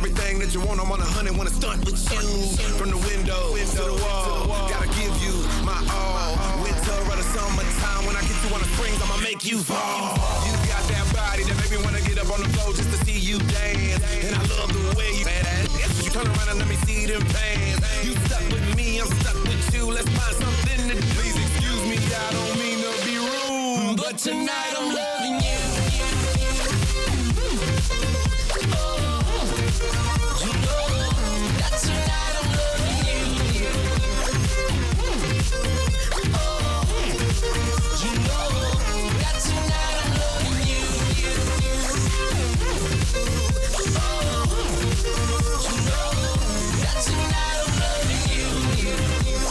everything that you want. I'm on 100, wanna stunt with you. From the window to the wall, gotta give you my all. Winter or the summertime, when I get you on the springs, I'ma make you fall. You got that body that make me wanna get up on the floor just to see you dance. And I love the way you badass. You turn around and let me see them pants. You stuck with me, I'm stuck with you. Let's find something to do. Please excuse me, I don't mean to be rude, but tonight I'm loving you.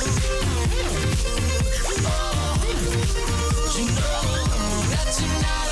Tonight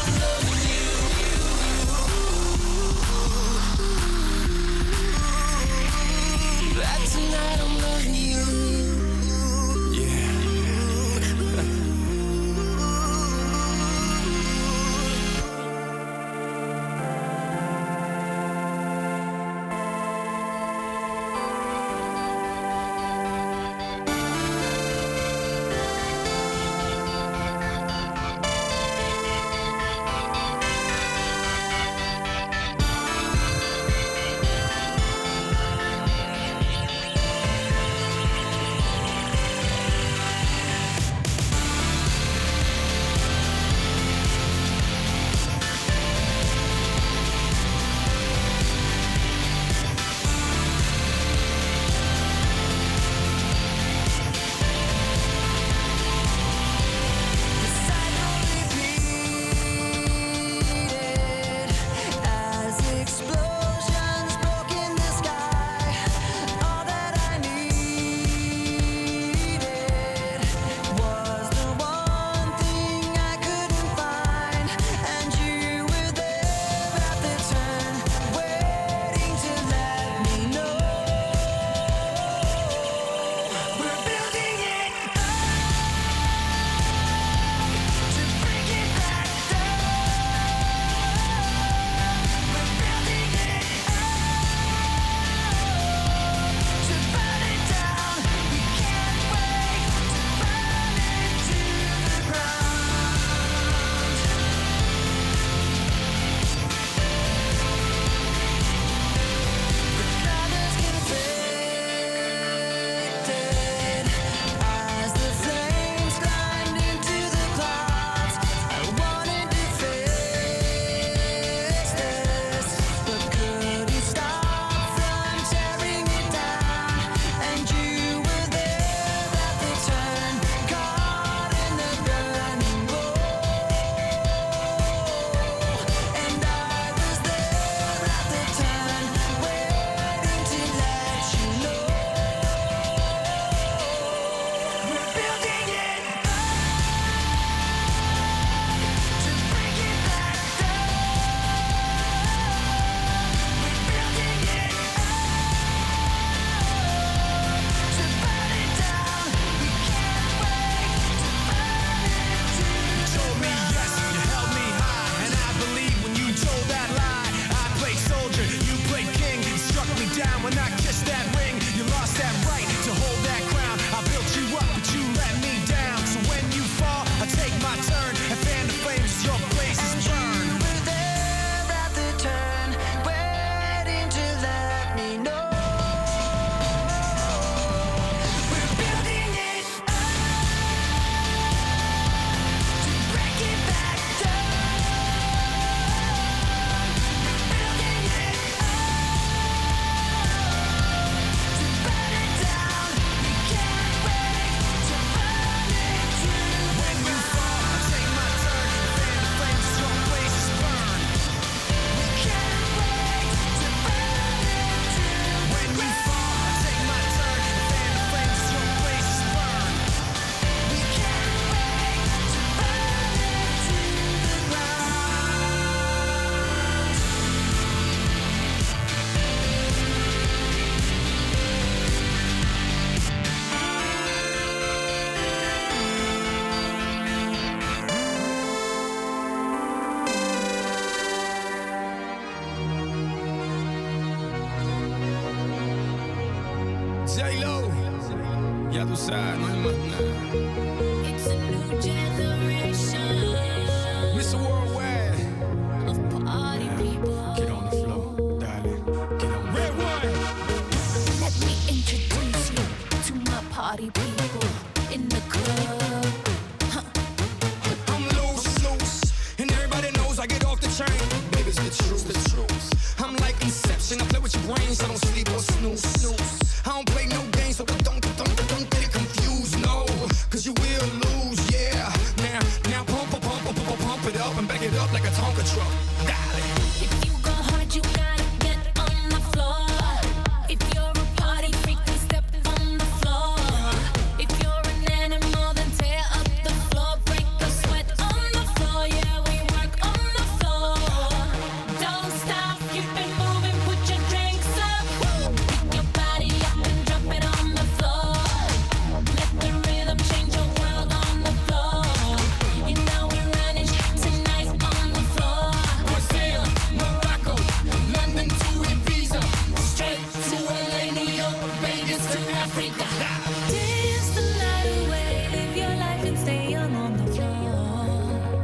J-Lo, ya tú sabes, no hay más nada. It's a new generation. Mr. Worldwide. Of party people. Get on the floor, darling. Get on the Red one. Let me introduce you to my party people in the club. I'm loose, and everybody knows I get off the chain. Baby, it's the truth. I'm like Inception. I play with your brains, I don't sleep or snooze. I don't play no games, so don't get it confused, no. Cause you will lose, yeah. Now pump it up and back it up like a Tonka truck. Darling. If you go hard, you gotta get on the floor. If you're a party freak, then step on the floor. If you're an animal, then tear up the floor. Break the sweat on the floor, yeah, we work on the floor. Don't stop, keep it moving, put your drinks up. Pick your body up and drop it on the floor. Let the rhythm change your world on the floor. You know we're running tonight on the floor. Brazil, Morocco, London to Ibiza. Straight to LA, New York, Vegas to Africa. Dance the night away, live your life and stay young on the floor.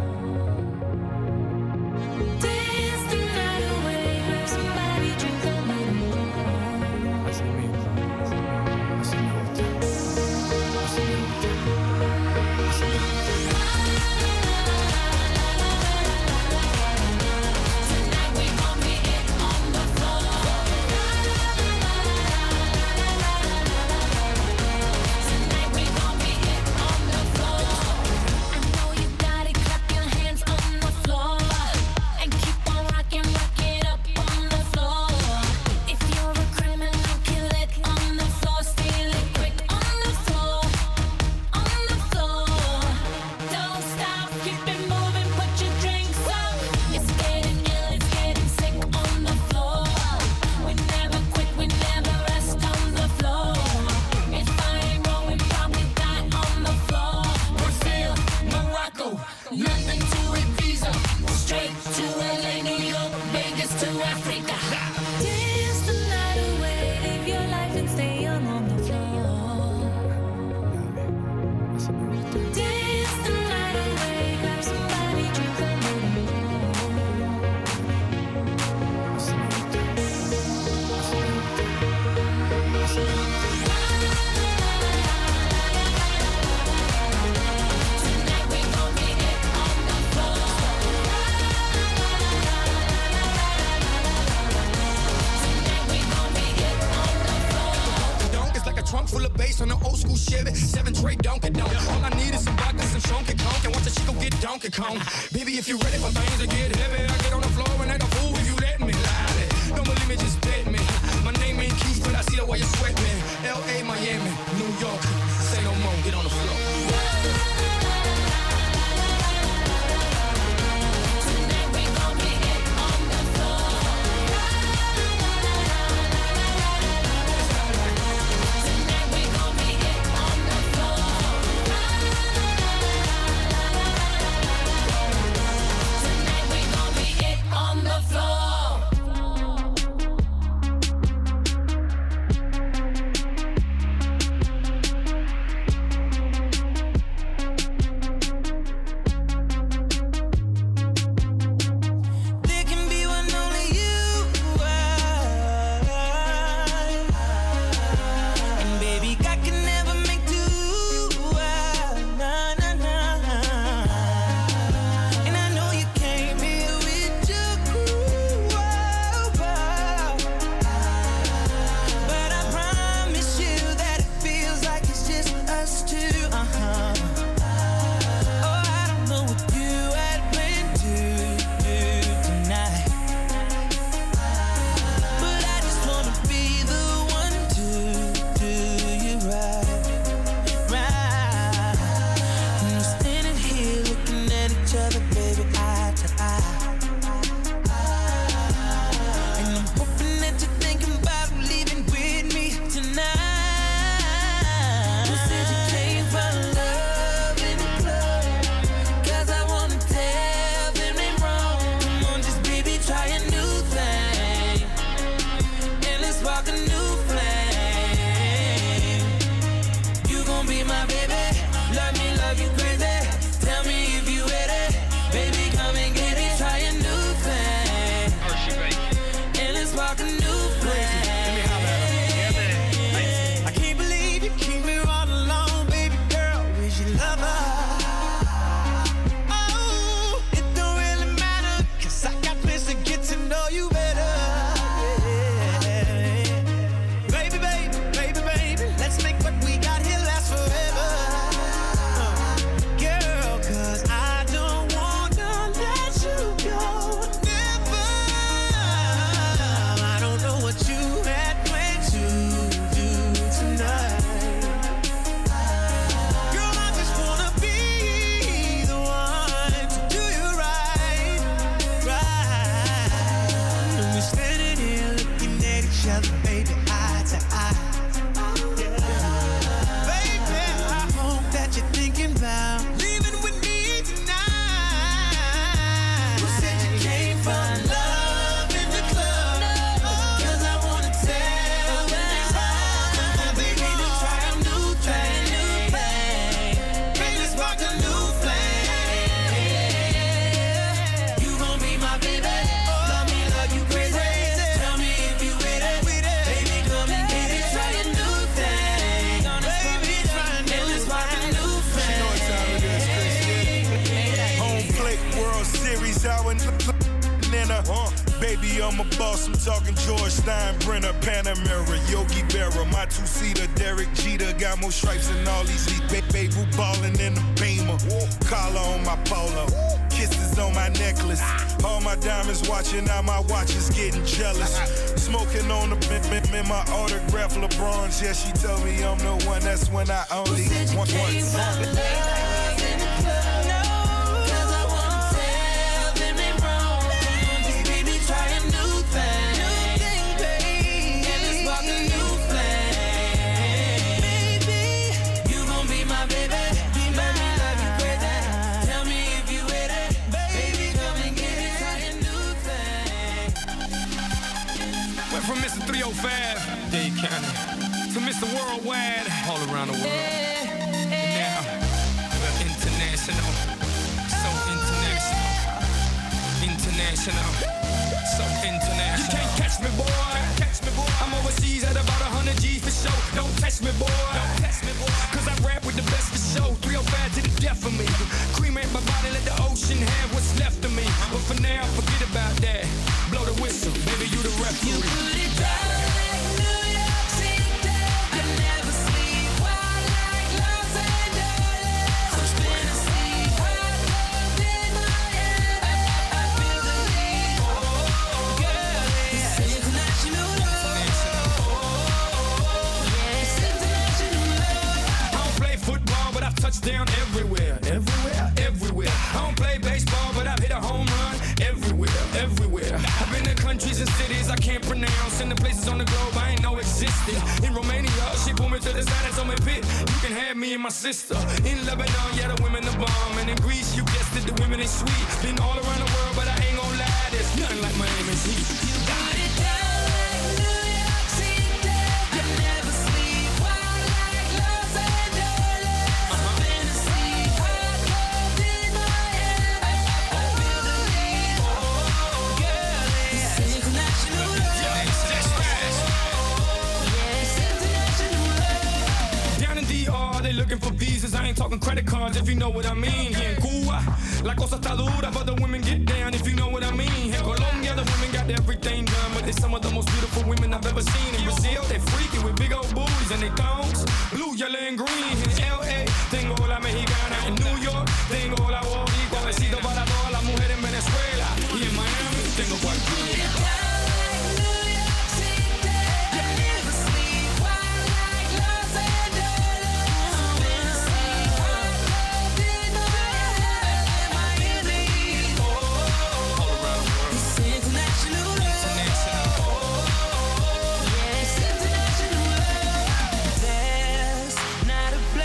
Dance the night away, grab somebody, drink a little. Así mismo, así me gusta, así me gusta, así me gusta. Tonight we gon' be it on the floor. Tonight we gon' be it on the floor. I know you got it, clap your hands on the floor. And keep on rocking, rock it up on the floor. If you're a criminal, kill it on the floor. Steal it quick on the floor. On the floor. Don't stop, keep it moving, put your drinks up. It's getting ill, it's getting sick on the floor. We never quit, we never rest on the floor. If I ain't wrong, we probably die on the floor. Brazil, Morocco, London to Ibiza. Straight to LA, New York, Vegas to Africa. Dance the night away, live your life and stay young on the floor. Así me gusta. Dance the night away, grab somebody, drink a little. Así me gusta, así me gusta, así me gusta. Tonight we gon' be it on the floor. Tonight we gon' be it on the floor. Donk is like a trunk full of bass on an old school Chevy. 7 tray Donkey Donk. All I need is some vodka, some Shonky Conk, and watch a chico get Donkey Kong. Baby, if you're ready for things to get heavy, I get on the floor and act a fool if you let me. Lie. Don't believe me, just bet me. My name ain't Keith, but I see the way you sweat me. L.A., Miami, New York. Say no more, get on the floor. Tonight we gon' be it on the floor. Tonight we gon' be it on the floor. Tonight we gon' be it on the floor. baby, I'm a boss. I'm talking George Steinbrenner, Panamera, Yogi Berra, my two-seater, Derek Jeter. Got more stripes than all these baby ballin' in the Beamer. Collar on my polo, kisses on my necklace. All my diamonds watching, now my watch is getting jealous. Smoking on the bim in my autograph LeBrons. Yeah, she told me I'm the one. That's when I only want one. From Mr. 305, Dade County, to Mr. Worldwide, all around the world. And now, we're international, so international, international, so international. You can't catch me, boy. I'm overseas at about 100 G's for show. Don't test me, boy. Cause I rap with the best for show. 305 to the death of me. Cremate my body, let the ocean have what's left of me. But for now, forget about that. Blow the whistle, baby, you the referee. You put it down like New York City. I never sleep. Wild like Los Angeles. I'm spinning sleep. Hot love in Miami. I feel the need. Oh, girl, it's international love. Yeah, it's international love. I don't play football, but I've touched down everywhere. I don't play baseball, but I've hit a home run everywhere. I've been to countries and cities I can't pronounce, and the places on the globe I ain't know existed. In Romania, she pulled me to the side and told me, "Pit, you can have me and my sister." In Lebanon, yeah, the women are bomb, and in Greece, you guessed it, the women ain't sweet. Been all around the world, but I ain't gon' lie, there's nothing like Miami's heat. You got it down like New York City. I never sleep. Wild like Los Angeles. I'm been asleep. Hot love in Miami. I feel the need. Oh, girl, it's international love. That's right. Yeah, it's international love. Down in DR, they looking for visas. I ain't talking credit cards, if you know what I mean. Here in Cuba, la cosa está dura, but the women get down, if you know what I mean. In Colombia, the women got everything done, but they're some of the most beautiful women I've ever seen. In Brazil, they freaky with big old booties and they thongs, blue, yellow, and green. In LA, tengo la mexicana. In New York, tengo la boricua. Besito para todas las mujeres en Venezuela. Y en Miami, tengo cualquiera. Not a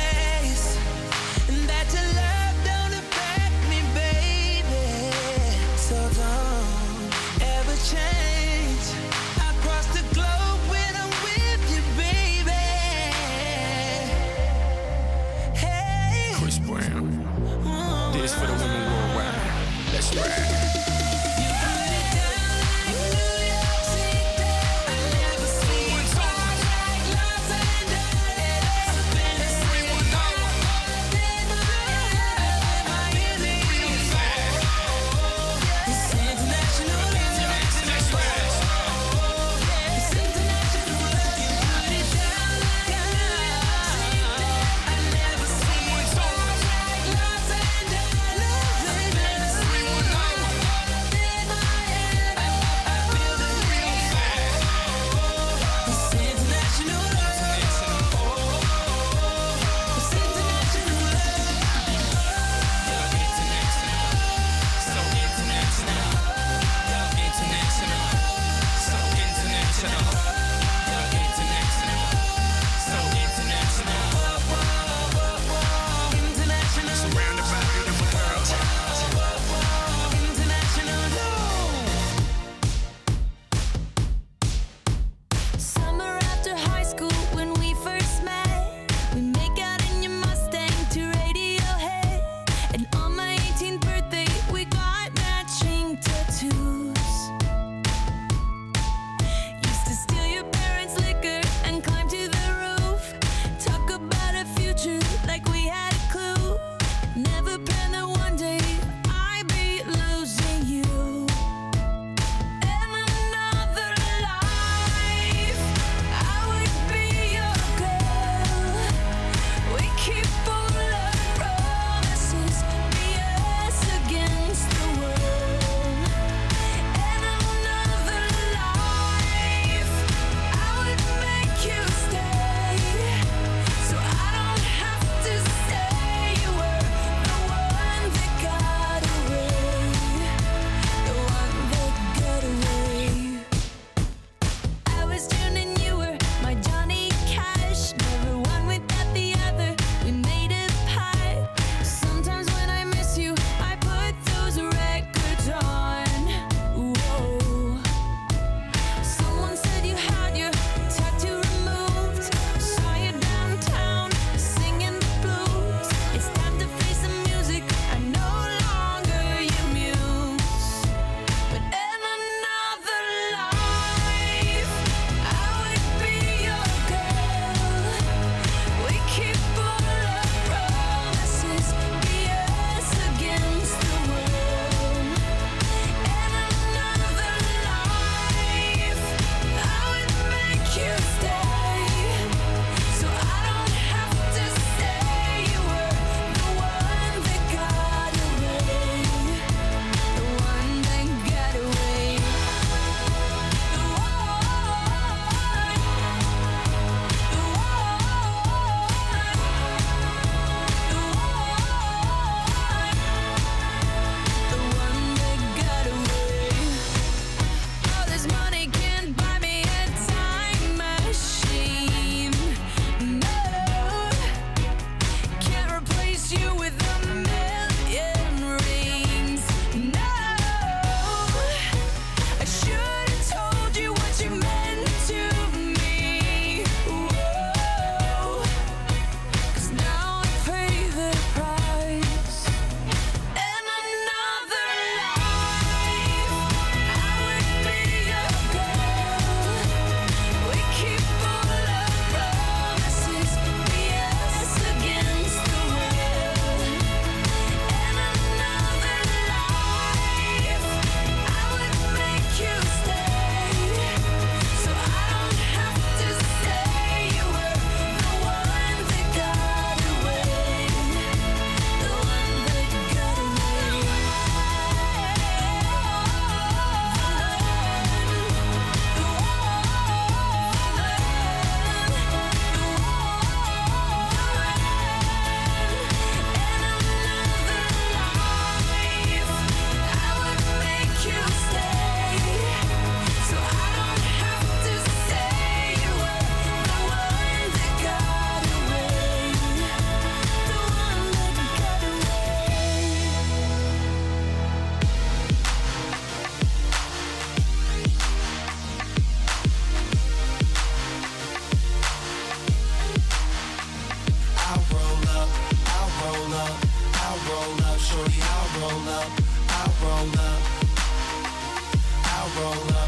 roll up, shorty, I'll roll up, I'll roll up, I'll roll up.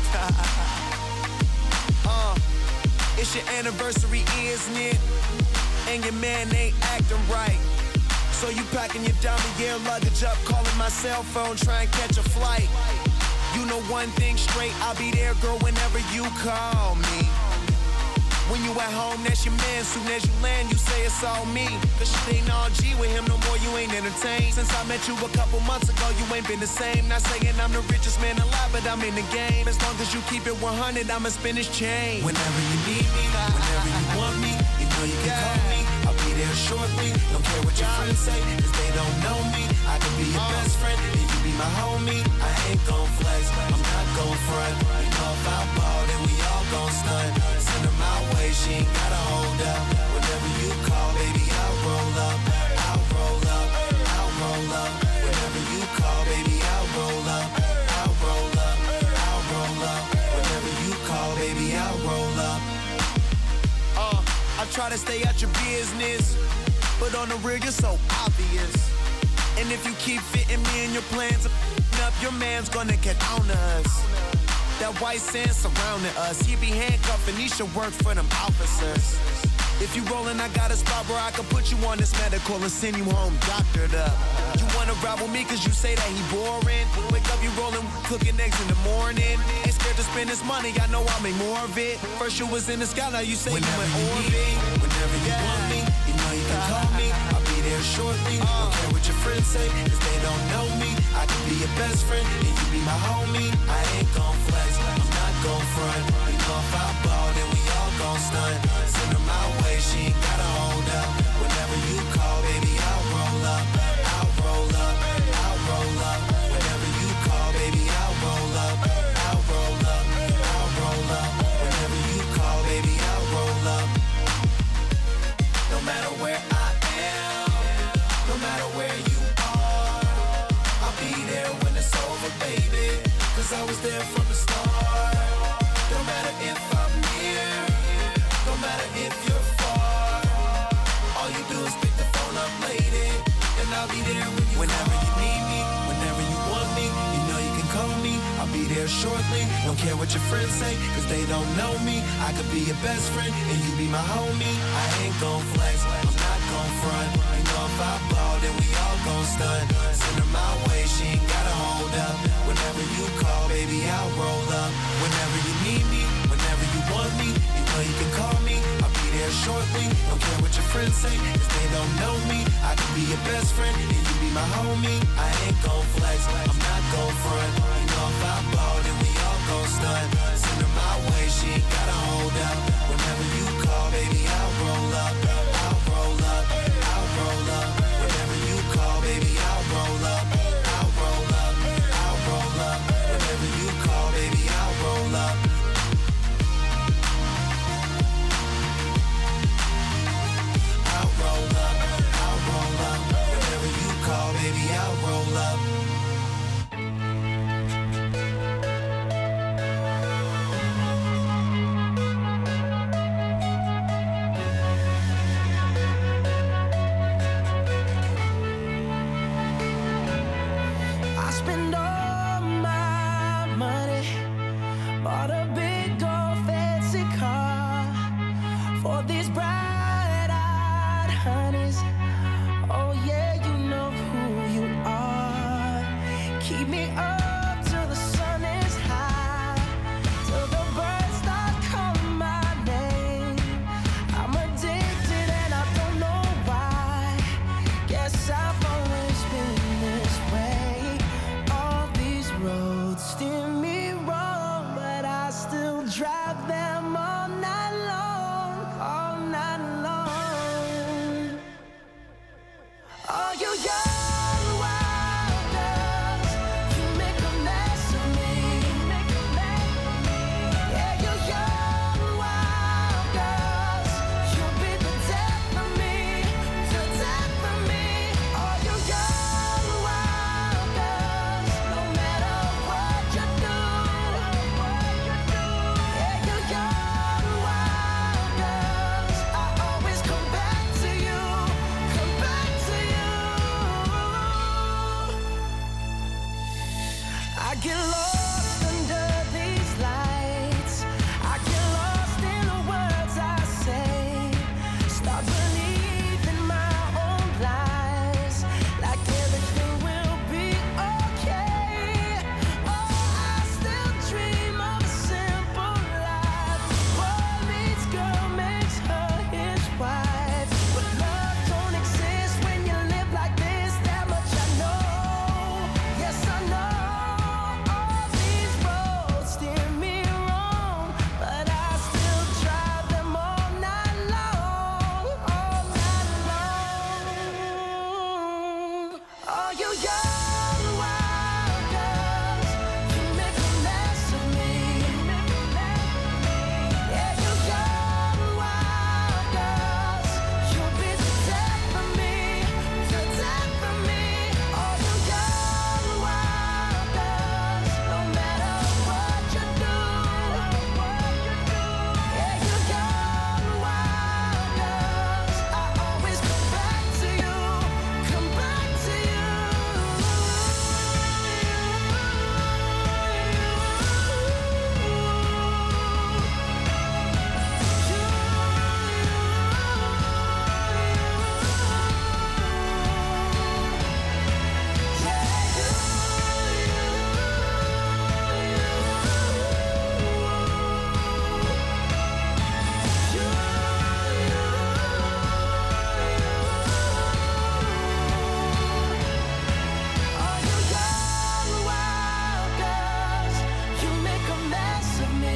It's your anniversary, isn't it? And your man ain't acting right. So you packing your dummy gear luggage up, calling my cell phone, trying to catch a flight. You know one thing straight, I'll be there, girl, whenever you call me. When you at home, that's your man. Soon as you land, you say it's all me. Cause shit ain't all G with him no more, you ain't entertained. Since I met you a couple months ago, you ain't been the same. Not saying I'm the richest man alive, but I'm in the game. As long as you keep it 100, I'ma spin this chain. Whenever you need me, whenever you want me, you know you can call me. I'll be there shortly. Don't care what your friends say, cause they don't know me. I can be your best friend, and you be my homie. I ain't gon' flex, I'm not gon' front. You know if I ball, then we all gon' stunt. Send her my way, she ain't gotta hold up. Whenever you call, baby, I'll roll up. I'll roll up, I'll roll up. Whenever you call, baby, I'll roll up. I'll roll up, I'll roll up. Whenever you call, baby, I'll roll up. I try to stay out your business, but on the real, you're so obvious. And if you keep fitting me in your plans, up, your man's gonna get on us. That white sand surrounding us, he be handcuffing, he should work for them officers. If you rollin', I got a spot where I can put you on this medical and send you home doctored up. You wanna ride with me cause you say that he boring. Wake up, you rollin', cooking eggs in the morning. Ain't scared to spend this money, I know I'll make more of it. First you was in the sky, now you say whenever you in orbit. Whenever you want me, you know you can call me. I'll be there shortly. Don't care what your friends say, cause they don't know me. I can be your best friend, and you be my homie. I ain't gon' flex, I'm not gon' front. You know if I ball, then we all gon' stunt. Send her my way, she ain't gotta hold up. Whenever you call, baby, I'll roll up. I'll roll up, I'll roll up. Whenever you call, baby, I'll roll up. I'll roll up, I'll roll up. Whenever you call, baby, I'll roll up. No matter where I am, no matter where you are, I'll be there when it's over, baby. Cause I was there from the start. No matter if I'm near, no matter if you're far, all you do is pick the phone up, lady, and I'll be there when you whenever you need me, whenever you want me, you know you can call me. I'll be there shortly. Don't care what your friends say, cause they don't know me. I could be your best friend, and you be my homie. I ain't gon' flex, I'm not gon' front. You know if I ball, then we all gon' stunt. Send her my way, she ain't gotta hold up. Whenever you call, baby, I'll roll up. Whenever you need me, whenever you want me, you know you can call me. I'll be there shortly. Don't care what your friends say, cause they don't know me. I can be your best friend, and you be my homie. I ain't gon' flex, I'm not gon' front. You know if I ball, then we all gon' stunt. Send her my way, she ain't gotta hold up. Whenever you call, baby, I'll roll up. I'll roll up, I'll roll up. Whenever you call, baby, I'll roll up. I'll roll up, I'll roll up. Whenever you call, baby, I'll roll up. I'll roll up, I'll roll up. Whenever you call, baby, I'll roll up. I spend all my money, bought a big old fancy car for these bright-eyed honeys. Oh yeah, you know who you are. Keep me up till the sun is high, till the birds start calling my name. I'm addicted and I don't know why. Guess I've always been this way. All these roads steer me wrong, but I still drive them all night long, all night long. start believing my own lies, like everything will be okay. Oh, I still dream of a simple life. Boy meets girl makes her his wife, but love don't exist when you live like this. That much I know. Yes, I know. All these roads steer me wrong, but I still drive them all night long, all night long. Oh, you young wild girls, you make a mess of me. Yeah, you young wild girls, you'll be the death of me, the death of me. Oh, you young wild girls, no matter what you do. Yeah, you young wild girls, I always come back to you, come back to you. Oh, you young wild girls, you make a mess of me.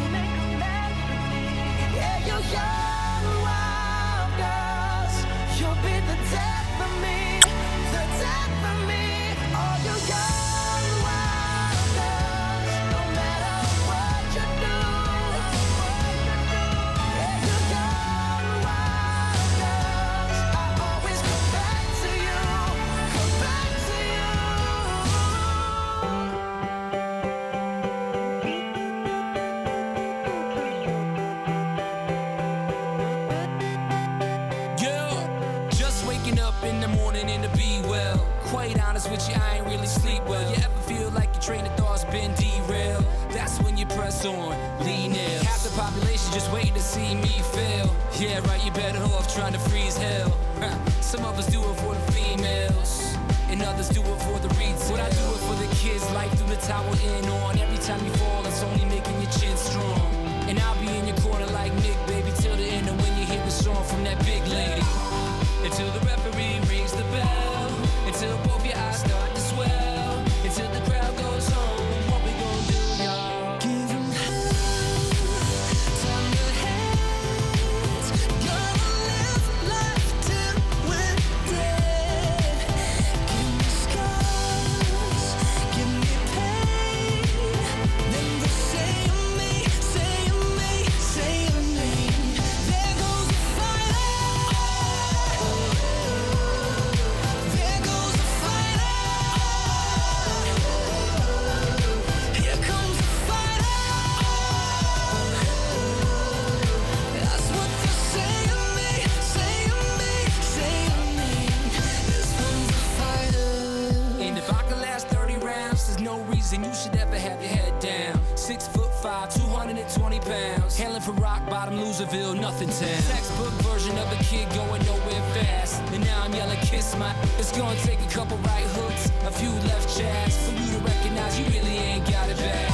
Yeah, you young wild girls, you'll be the death of me, the death of me. Oh, you young wild girls, no matter what you do. Yeah, you young wild girls, I always come back to you, come back to you. Yeah, just waking up in the morning and to be well. Quite honest with you, I ain't really sleep well. You ever feel like your train of thought's been derailed? That's when you press on, lean in. Half the population just waiting to see me fail. Yeah, right, you better off trying to freeze hell. Some of us do it for the females, and others do it for the retail. What I do it for the kids, life through the tower in on. Every time you fall, it's only making your chin strong. And I'll be in your corner like Nick, baby, till the end of when you hear the song from that big lady. Until the referee rings the bell, until both your eyes start to swell, until the crowd goes home. What we gonna do, y'all? Give 'em hell, time to hands. Gonna live life till we're dead. Give me scars, give me pain. Then they say of me, say of me, say of me. There goes the fighter. There goes the fighter. Here comes the fighter. That's what they say of me, say of me, say of me. This one's a fighter. And if I could last 30 rounds, there's no reason you should ever have your head down. 6'5", 220 pounds. Hailing from rock bottom, Loserville, nothing town. Textbook version of a kid going nowhere fast. And now I'm yelling, kiss my. It's gonna take a couple right hooks, a few left jabs for you to recognize you really ain't got it bad.